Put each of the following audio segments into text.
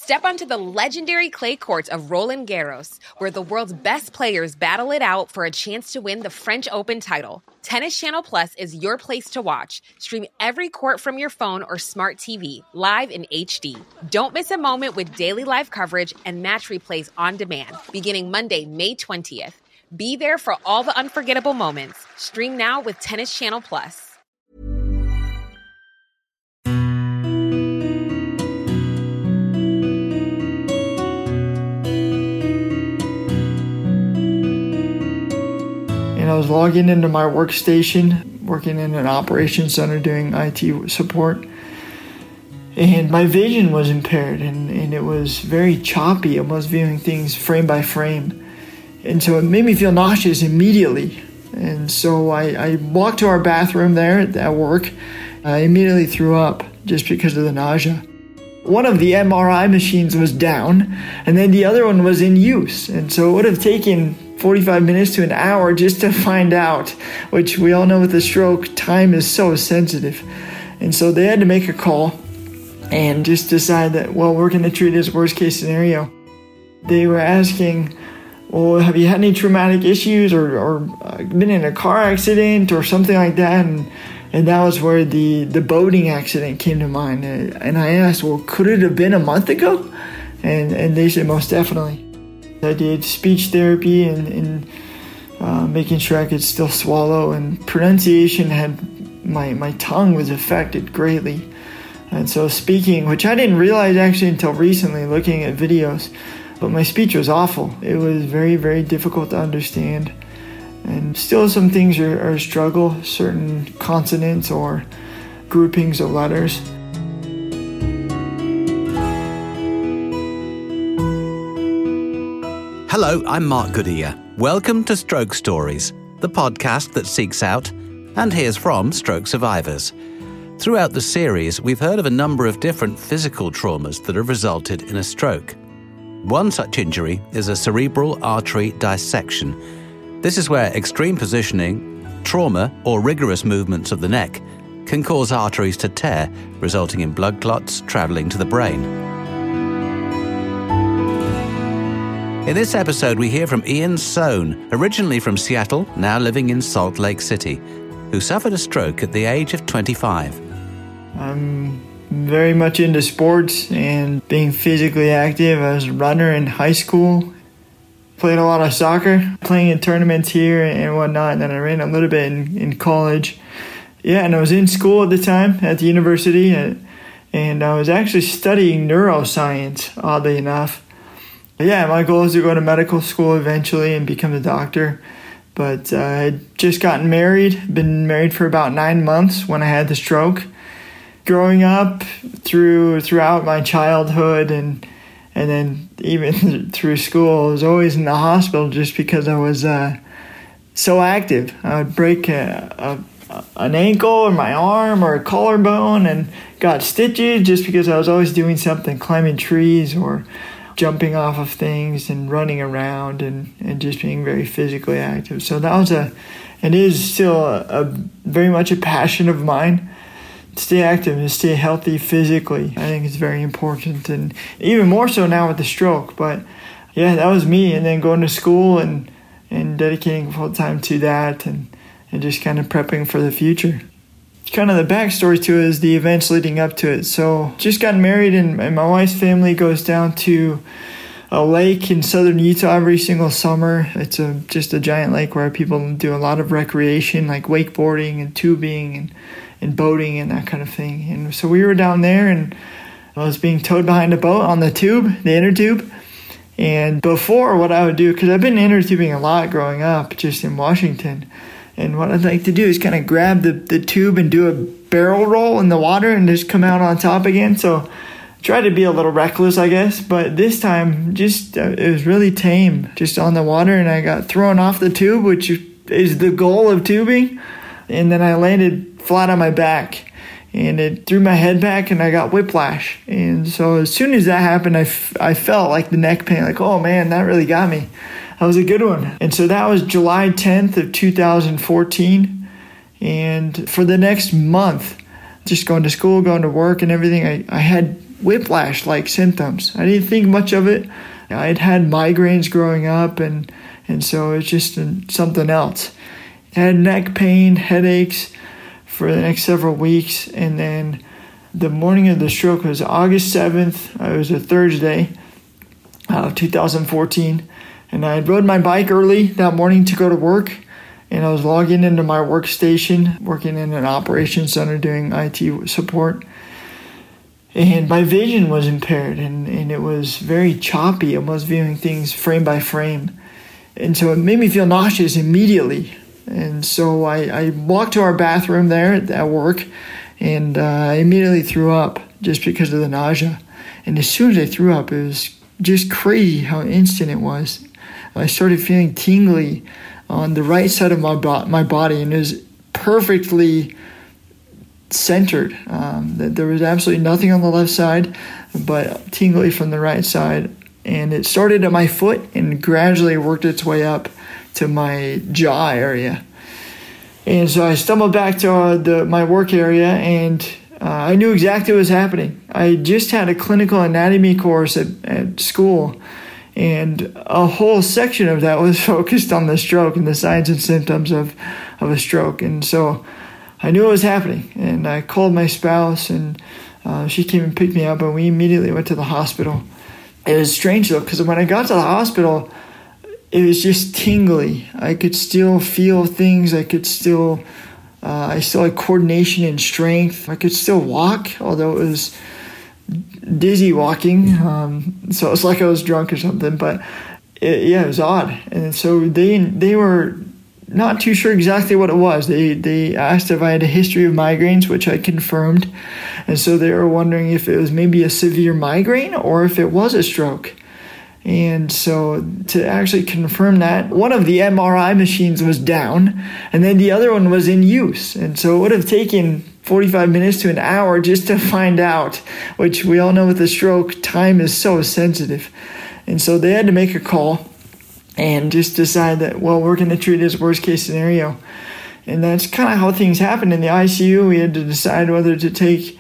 Step onto the legendary clay courts of Roland Garros, where the world's best players battle it out for a chance to win the French Open title. Tennis Channel Plus is your place to watch. Stream every court from your phone or smart TV, live in HD. Don't miss a moment with daily live coverage and match replays on demand, beginning Monday, May 20th. Be there for all the unforgettable moments. Stream now with Tennis Channel Plus. I was logging into my workstation, working in an operations center doing IT support, and my vision was impaired and it was very choppy. I was viewing things frame by frame, and so it made me feel nauseous immediately. And so I walked to our bathroom there at work. I immediately threw up just because of the nausea. One of the MRI machines was down, and then the other one was in use, and so it would have taken 45 minutes to an hour just to find out, which we all know with a stroke, time is so sensitive. And so they had to make a call and just decide that, well, we're going to treat it as worst case scenario. They were asking, well, have you had any traumatic issues or been in a car accident or something like that? And that was where the boating accident came to mind. And I asked, well, could it have been a month ago? And they said most definitely. I did speech therapy and making sure I could still swallow, and pronunciation had my tongue was affected greatly. And so speaking, which I didn't realize actually until recently looking at videos, but my speech was awful. It was very, very difficult to understand. And still some things are a struggle, certain consonants or groupings of letters. Hello, I'm Mark Goodyear. Welcome to Stroke Stories, the podcast that seeks out and hears from stroke survivors. Throughout the series, we've heard of a number of different physical traumas that have resulted in a stroke. One such injury is a cerebral artery dissection. This is where extreme positioning, trauma, or rigorous movements of the neck can cause arteries to tear, resulting in blood clots traveling to the brain. In this episode, we hear from Ian Sohn, originally from Seattle, now living in Salt Lake City, who suffered a stroke at the age of 25. I'm very much into sports and being physically active. I was a runner in high school, played a lot of soccer, playing in tournaments here and whatnot, and then I ran a little bit in college. Yeah, and I was in school at the time at the university, and I was actually studying neuroscience, oddly enough. Yeah, my goal is to go to medical school eventually and become a doctor. But I had just gotten married, been married for about 9 months when I had the stroke. Growing up throughout my childhood and then even through school, I was always in the hospital just because I was so active. I would break an ankle or my arm or a collarbone and got stitches just because I was always doing something, climbing trees or jumping off of things and running around and just being very physically active. So that was it is still a very much a passion of mine. Stay active and stay healthy physically. I think it's very important, and even more so now with the stroke. But yeah, that was me. And then going to school and dedicating full time to that and just kind of prepping for the future. Kind of the backstory to it is the events leading up to it. So just got married and my wife's family goes down to a lake in southern Utah every single summer. It's just a giant lake where people do a lot of recreation like wakeboarding and tubing and boating and that kind of thing. And so we were down there and I was being towed behind a boat on the tube, the inner tube. And before, what I would do, because I've been inner tubing a lot growing up just in Washington, and what I'd like to do is kind of grab the tube and do a barrel roll in the water and just come out on top again. So try to be a little reckless, I guess. But this time, just it was really tame, just on the water. And I got thrown off the tube, which is the goal of tubing. And then I landed flat on my back. And it threw my head back and I got whiplash. And so as soon as that happened, I felt like the neck pain, like, oh man, that really got me. That was a good one. And so that was July 10th of 2014. And for the next month, just going to school, going to work and everything, I had whiplash-like symptoms. I didn't think much of it. I had had migraines growing up, and so it's just something else. I had neck pain, headaches for the next several weeks, and then the morning of the stroke was August 7th. It was a Thursday of 2014, and I rode my bike early that morning to go to work, and I was logging into my workstation, working in an operations center doing IT support. And my vision was impaired, and it was very choppy. I was viewing things frame by frame. And so it made me feel nauseous immediately. And so I walked to our bathroom there at work, and I immediately threw up just because of the nausea. And as soon as I threw up, it was just crazy how instant it was. I started feeling tingly on the right side of my body, and it was perfectly centered. There was absolutely nothing on the left side, but tingly from the right side. And it started at my foot and gradually worked its way up to my jaw area. And so I stumbled back to my work area, and I knew exactly what was happening. I just had a clinical anatomy course at school, and a whole section of that was focused on the stroke and the signs and symptoms of a stroke. And so I knew what was happening, and I called my spouse, and she came and picked me up, and we immediately went to the hospital. It was strange, though, because when I got to the hospital, it was just tingly. I could still feel things. I still had coordination and strength. I could still walk, although it was dizzy walking. So it was like I was drunk or something, but it was odd. And so they were not too sure exactly what it was. They asked if I had a history of migraines, which I confirmed. And so they were wondering if it was maybe a severe migraine or if it was a stroke. And so to actually confirm that, one of the MRI machines was down, and then the other one was in use. And so it would have taken 45 minutes to an hour just to find out, which we all know with a stroke, time is so sensitive. And so they had to make a call and just decide that, well, we're going to treat it as worst case scenario. And that's kind of how things happened in the ICU. We had to decide whether to take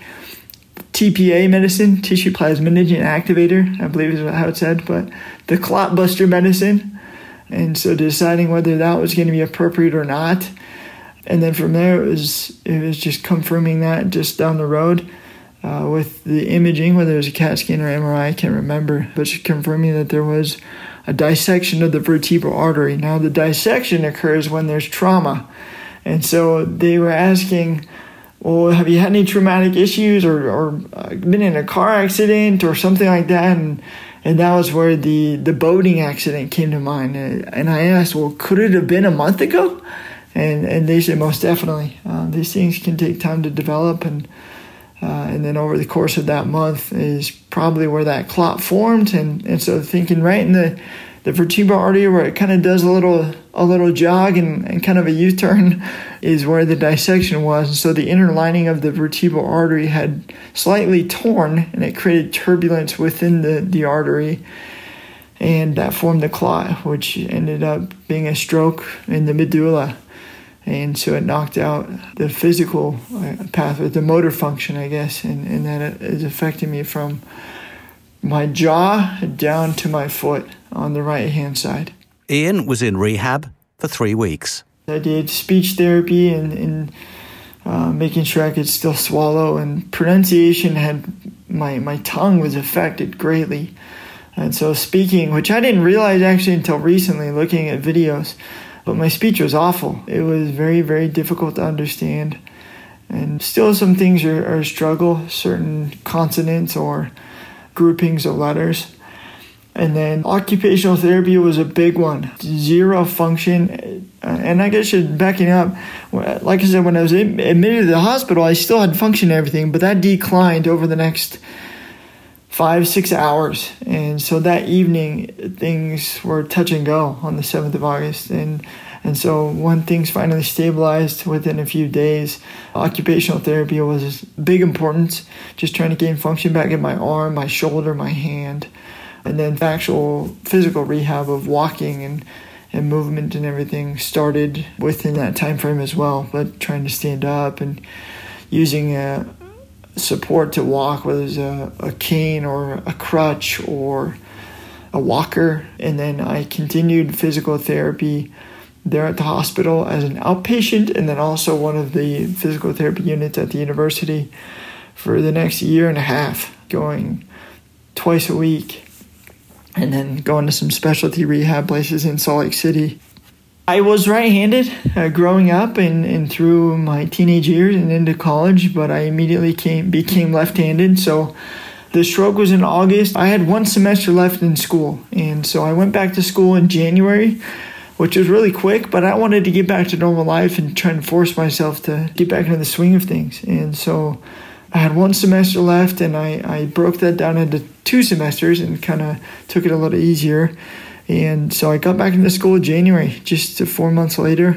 TPA medicine, tissue plasminogen activator, I believe is how it said, but the clot buster medicine. And so deciding whether that was going to be appropriate or not. And then from there, it was just confirming that just down the road with the imaging, whether it was a CAT scan or MRI, I can't remember, but just confirming that there was a dissection of the vertebral artery. Now, the dissection occurs when there's trauma. And so they were asking, well, have you had any traumatic issues or been in a car accident or something like that? And that was where the boating accident came to mind. And I asked, well, could it have been a month ago? And they said most definitely. These things can take time to develop, and then over the course of that month is probably where that clot formed. And so thinking right in the vertebral artery where it kind of does a little jog and kind of a U-turn is where the dissection was. And so the inner lining of the vertebral artery had slightly torn, and it created turbulence within the artery. And that formed the clot, which ended up being a stroke in the medulla. And so it knocked out the physical pathway, the motor function, I guess, and that is affecting me from my jaw down to my foot on the right-hand side. Ian was in rehab for 3 weeks. I did speech therapy and making sure I could still swallow, and pronunciation my tongue was affected greatly. And so speaking, which I didn't realize actually until recently looking at videos, but my speech was awful. It was very, very difficult to understand. And still some things are a struggle, certain consonants or groupings of letters. And then occupational therapy was a big one. Zero function. And I guess backing up, like I said, when I was admitted to the hospital, I still had function and everything, but that declined over the next 5-6 hours. And so that evening, things were touch and go on the 7th of August. And so when things finally stabilized within a few days, occupational therapy was big importance, just trying to gain function back in my arm, my shoulder, my hand. And then actual physical rehab of walking and movement and everything started within that time frame as well, but trying to stand up and using support to walk, whether it's a cane or a crutch or a walker. And then I continued physical therapy there at the hospital as an outpatient, and then also one of the physical therapy units at the university for the next year and a half, going twice a week, and then going to some specialty rehab places in Salt Lake City. I was right-handed growing up and through my teenage years and into college, but I immediately became left-handed. So the stroke was in August. I had one semester left in school, and so I went back to school in January, which was really quick, but I wanted to get back to normal life and try and force myself to get back into the swing of things. And so I had one semester left, and I broke that down into 2 semesters and kind of took it a little easier. And so I got back into school in January, just 5 months later,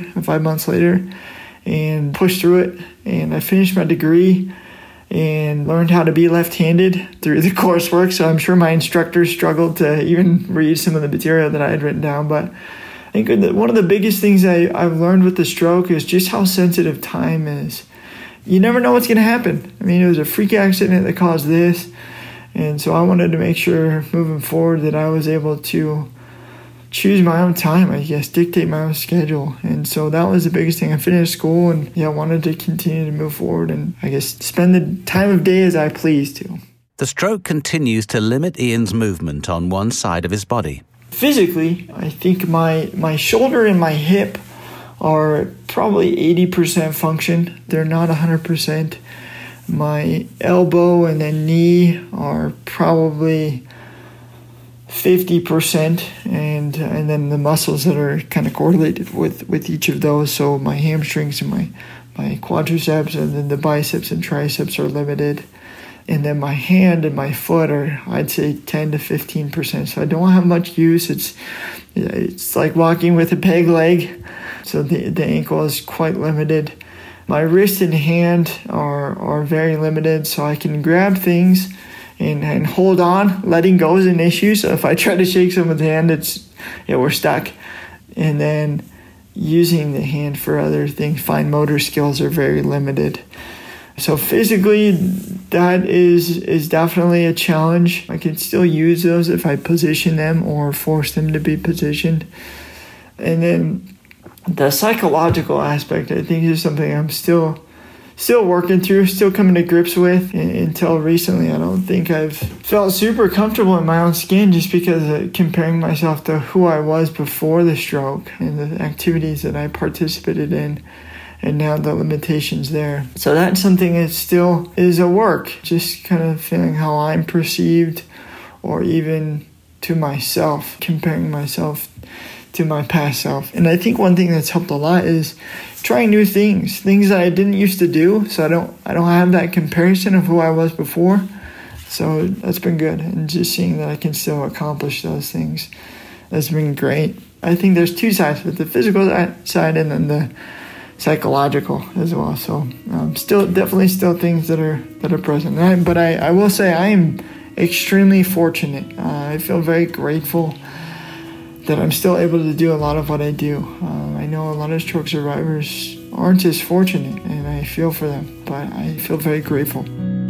and pushed through it. And I finished my degree and learned how to be left-handed through the coursework. So I'm sure my instructors struggled to even read some of the material that I had written down. But I think one of the biggest things I've learned with the stroke is just how sensitive time is. You never know what's going to happen. I mean, it was a freak accident that caused this. And so I wanted to make sure moving forward that I was able to choose my own time, I guess, dictate my own schedule. And so that was the biggest thing. I finished school and wanted to continue to move forward and I guess spend the time of day as I pleased to. The stroke continues to limit Ian's movement on one side of his body. Physically, I think my shoulder and my hip are probably 80% function. They're not 100%. My elbow and then knee are probably 50%, and then the muscles that are kind of correlated with each of those. So my hamstrings and my quadriceps and then the biceps and triceps are limited. And then my hand and my foot are, I'd say, 10 to 15%. So I don't have much use. It's like walking with a peg leg. So the ankle is quite limited. My wrist and hand are very limited. So I can grab things and hold on. Letting go is an issue. So if I try to shake someone's hand, we're stuck. And then using the hand for other things, fine motor skills are very limited. So physically, that is definitely a challenge. I can still use those if I position them or force them to be positioned. And then the psychological aspect, I think, is something I'm still working through, still coming to grips with. Until recently, I don't think I've felt super comfortable in my own skin just because of comparing myself to who I was before the stroke and the activities that I participated in. And now the limitations there. So that's something that still is a work, just kind of feeling how I'm perceived or even to myself, comparing myself to my past self. And I think one thing that's helped a lot is trying new things that I didn't used to do. So I don't have that comparison of who I was before. So that's been good. And just seeing that I can still accomplish those things has been great. I think there's 2 sides, with the physical side and then the psychological as well. So definitely things that are present. But I will say I am extremely fortunate. I feel very grateful that I'm still able to do a lot of what I do. I know a lot of stroke survivors aren't as fortunate, and I feel for them, but I feel very grateful.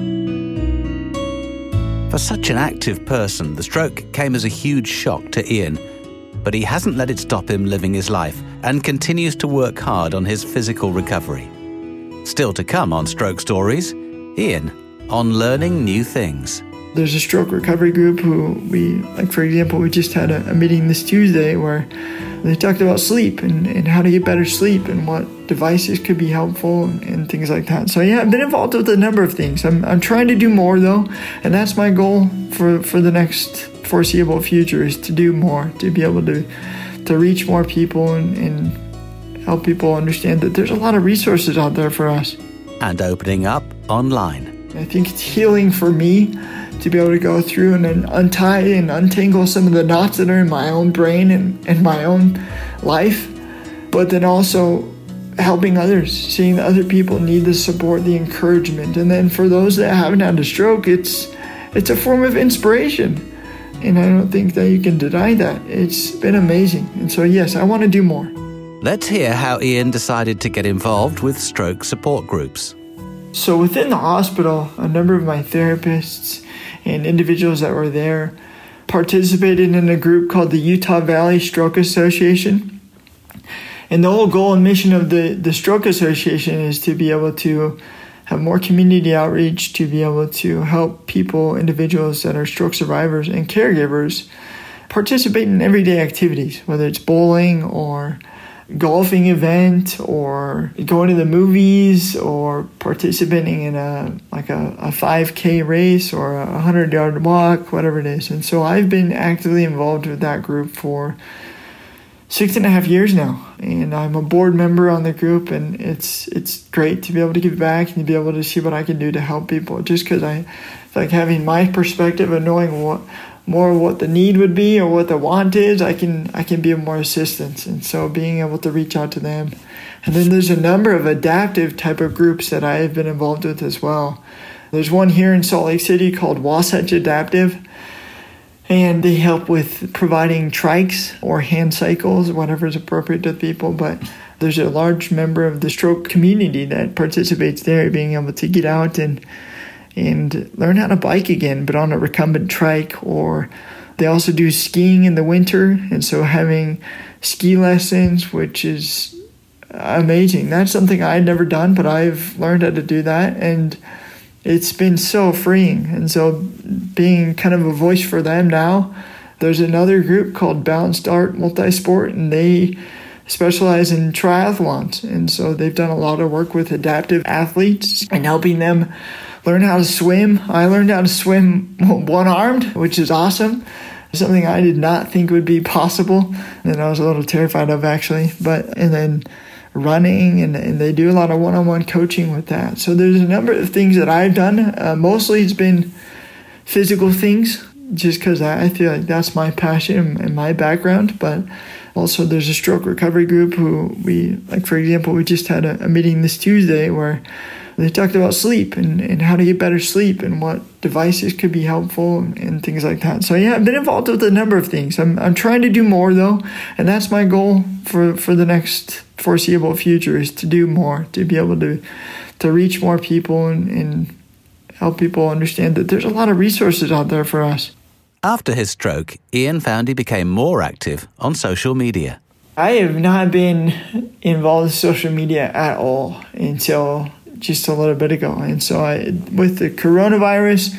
For such an active person, the stroke came as a huge shock to Ian, but he hasn't let it stop him living his life and continues to work hard on his physical recovery. Still to come on Stroke Stories, Ian on learning new things. There's a stroke recovery group for example, we just had a meeting this Tuesday where they talked about sleep and how to get better sleep and what devices could be helpful and things like that. So I've been involved with a number of things. I'm trying to do more though, and that's my goal for the next foreseeable future, is to do more, to be able to reach more people and help people understand that there's a lot of resources out there for us. And opening up online. I think it's healing for me to be able to go through and then untie and untangle some of the knots that are in my own brain and my own life, but then also helping others, seeing that other people need the support, the encouragement. And then for those that haven't had a stroke, it's a form of inspiration. And I don't think that you can deny that. It's been amazing. And so, yes, I want to do more. Let's hear how Ian decided to get involved with stroke support groups. So within the hospital, a number of my therapists and individuals that were there participated in a group called the Utah Valley Stroke Association. And the whole goal and mission of the Stroke Association is to be able to have more community outreach, to be able to help people, individuals that are stroke survivors and caregivers participate in everyday activities, whether it's bowling or golfing event or going to the movies or participating in a 5K race or a 100-yard walk, whatever it is. And so I've been actively involved with that group for 6.5 years now, and I'm a board member on the group, and it's great to be able to give back and to be able to see what I can do to help people, just because I feel like having my perspective and knowing what the need would be or what the want is, I can be of more assistance. And so being able to reach out to them. And then there's a number of adaptive type of groups that I have been involved with as well. There's one here in Salt Lake City called Wasatch Adaptive, and they help with providing trikes or hand cycles, whatever is appropriate to people. But there's a large member of the stroke community that participates there, being able to get out and learn how to bike again, but on a recumbent trike. Or they also do skiing in the winter, and so having ski lessons, which is amazing. That's something I'd never done, but I've learned how to do that, and it's been so freeing. And so being kind of a voice for them now, there's another group called Balanced Art Multisport, and they specialize in triathlons. And so they've done a lot of work with adaptive athletes and helping them learn how to swim. I learned how to swim one-armed, which is awesome. Something I did not think would be possible, and I was a little terrified of, actually. And then running, and they do a lot of one-on-one coaching with that. So there's a number of things that I've done. Mostly it's been physical things, just because I feel like that's my passion and my background. But also there's a stroke recovery group who for example, we just had a meeting this Tuesday where they talked about sleep and how to get better sleep and what devices could be helpful and things like that. So yeah, I've been involved with a number of things. I'm trying to do more though, and that's my goal for the next foreseeable future, is to do more, to be able to reach more people and help people understand that there's a lot of resources out there for us. After his stroke, Ian found he became more active on social media. I have not been involved in social media at all until just a little bit ago. And so with the coronavirus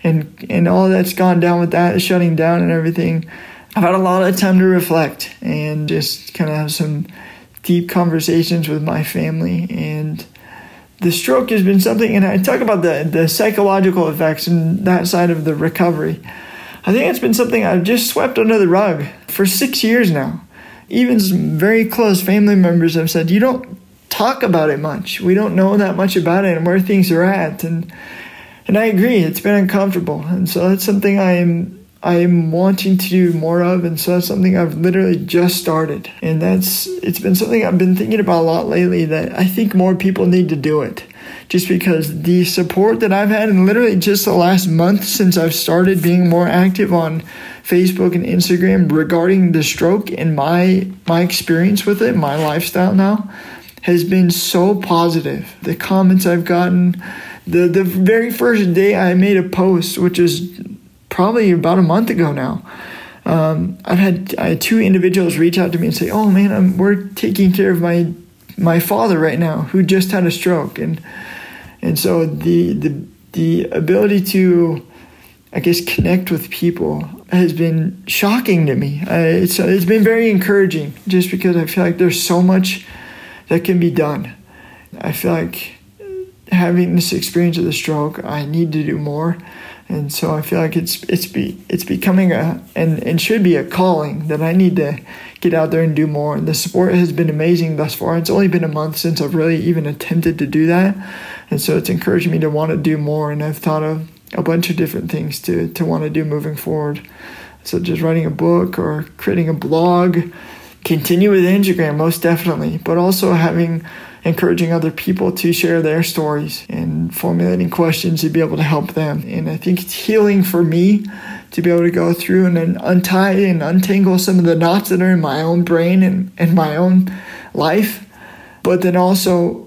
and all that's gone down with that, shutting down and everything, I've had a lot of time to reflect and just kind of have some deep conversations with my family. And the stroke has been something, and I talk about the psychological effects and that side of the recovery. I think it's been something I've just swept under the rug for 6 years now. Even some very close family members have said, you don't talk about it much. We don't know that much about it and where things are at. And I agree, it's been uncomfortable. And so that's something I'm wanting to do more of. And so that's something I've literally just started. And it's been something I've been thinking about a lot lately, that I think more people need to do it. Just because the support that I've had in literally just the last month since I've started being more active on Facebook and Instagram regarding the stroke and my experience with it, my lifestyle now, has been so positive. The comments I've gotten, the very first day I made a post, which is probably about a month ago now, I had 2 individuals reach out to me and say, "Oh man, we're taking care of my father right now who just had a stroke," and so the ability to, I guess, connect with people has been shocking to me. It's been very encouraging, just because I feel like there's so much that can be done. I feel like having this experience of the stroke, I need to do more. And so I feel like it's becoming and should be a calling that I need to get out there and do more. And the support has been amazing thus far. It's only been a month since I've really even attempted to do that. And so it's encouraged me to want to do more. And I've thought of a bunch of different things to want to do moving forward. So just writing a book or creating a blog, continue with Instagram, most definitely, but also encouraging other people to share their stories and formulating questions to be able to help them. And I think it's healing for me to be able to go through and then untie and untangle some of the knots that are in my own brain and my own life, but then also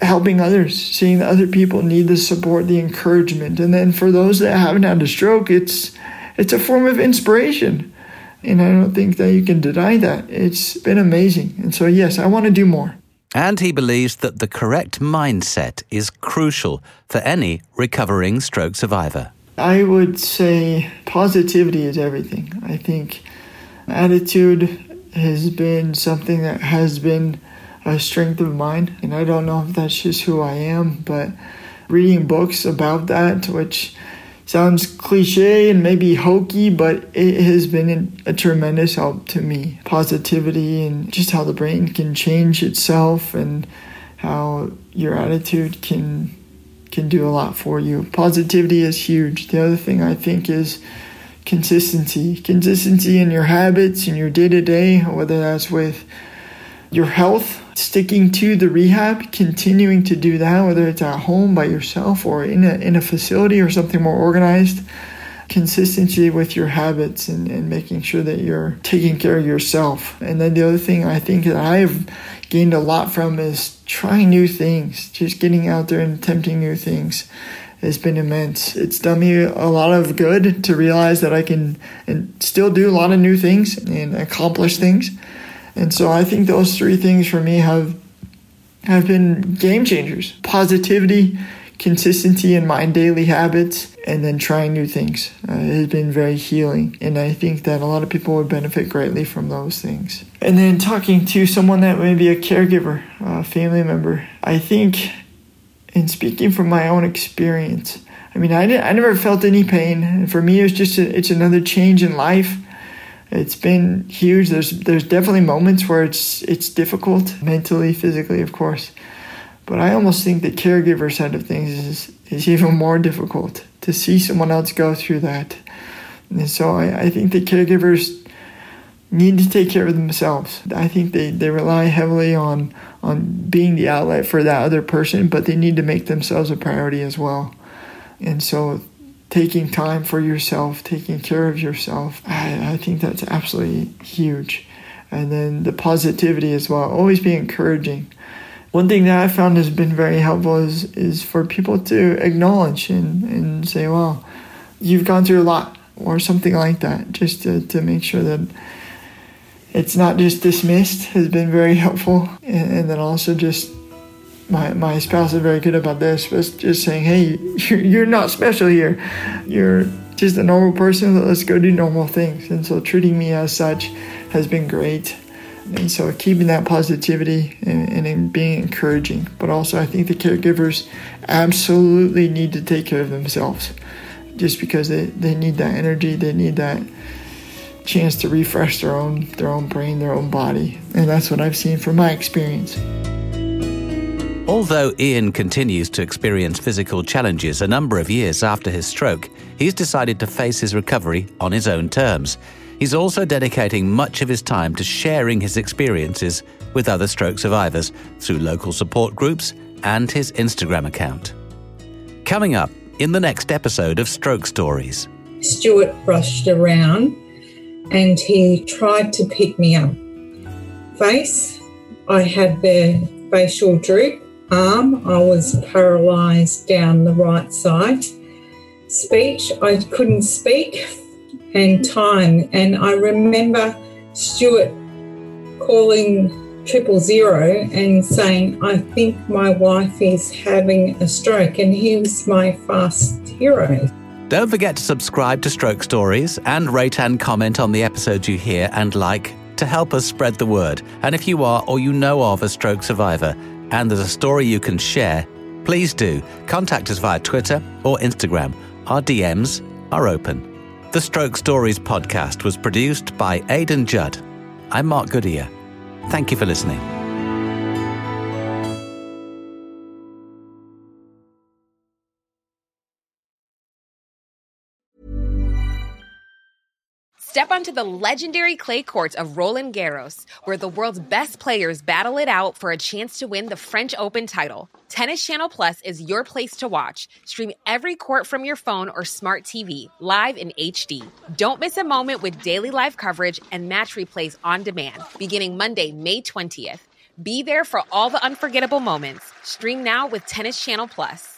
helping others, seeing that other people need the support, the encouragement. And then for those that haven't had a stroke, it's a form of inspiration. And I don't think that you can deny that. It's been amazing. And so, yes, I want to do more. And he believes that the correct mindset is crucial for any recovering stroke survivor. I would say positivity is everything. I think attitude has been something that has been a strength of mine. And I don't know if that's just who I am, but reading books about that, which sounds cliche and maybe hokey, but it has been a tremendous help to me. Positivity and just how the brain can change itself and how your attitude can do a lot for you. Positivity is huge. The other thing I think is consistency. Consistency in your habits, in your day-to-day, whether that's with your health, sticking to the rehab, continuing to do that, whether it's at home by yourself or in a facility or something more organized. Consistency with your habits and making sure that you're taking care of yourself. And then the other thing I think that I've gained a lot from is trying new things, just getting out there and attempting new things has been immense. It's done me a lot of good to realize that I can and still do a lot of new things and accomplish things. And so I think those three things for me have been game changers. Positivity, consistency in my daily habits, and then trying new things. It has been very healing. And I think that a lot of people would benefit greatly from those things. And then talking to someone that may be a caregiver, a family member, I think, and speaking from my own experience, I mean, I never felt any pain. And for me, it's another change in life. It's been huge. There's definitely moments where it's difficult, mentally, physically, of course. But I almost think the caregiver side of things is even more difficult, to see someone else go through that. And so I think the caregivers need to take care of themselves. I think they rely heavily on being the outlet for that other person, but they need to make themselves a priority as well. And so taking time for yourself, taking care of yourself, I think that's absolutely huge. And then the positivity as well, always be encouraging. One thing that I found has been very helpful is for people to acknowledge and say, well, you've gone through a lot, or something like that, just to make sure that it's not just dismissed has been very helpful. And then also just my spouse is very good about this, but just saying, hey, you're not special here. You're just a normal person. Let's go do normal things. And so treating me as such has been great. And so keeping that positivity and being encouraging. But also I think the caregivers absolutely need to take care of themselves, just because they need that energy. They need that chance to refresh their own brain, their own body. And that's what I've seen from my experience. Although Ian continues to experience physical challenges a number of years after his stroke, he's decided to face his recovery on his own terms. He's also dedicating much of his time to sharing his experiences with other stroke survivors through local support groups and his Instagram account. Coming up in the next episode of Stroke Stories. Stuart rushed around and he tried to pick me up. Face, I had the facial droop. Arm, I was paralysed down the right side. Speech, I couldn't speak. And time, and I remember Stuart calling 000 and saying, I think my wife is having a stroke, and he was my fast hero. Don't forget to subscribe to Stroke Stories and rate and comment on the episodes you hear and like to help us spread the word. And if you are or you know of a stroke survivor and there's a story you can share, please do contact us via Twitter or Instagram. Our DMs are open. The Stroke Stories podcast was produced by Aidan Judd. I'm Mark Goodyear. Thank you for listening. Step onto the legendary clay courts of Roland Garros, where the world's best players battle it out for a chance to win the French Open title. Tennis Channel Plus is your place to watch. Stream every court from your phone or smart TV, live in HD. Don't miss a moment with daily live coverage and match replays on demand, beginning Monday, May 20th. Be there for all the unforgettable moments. Stream now with Tennis Channel Plus.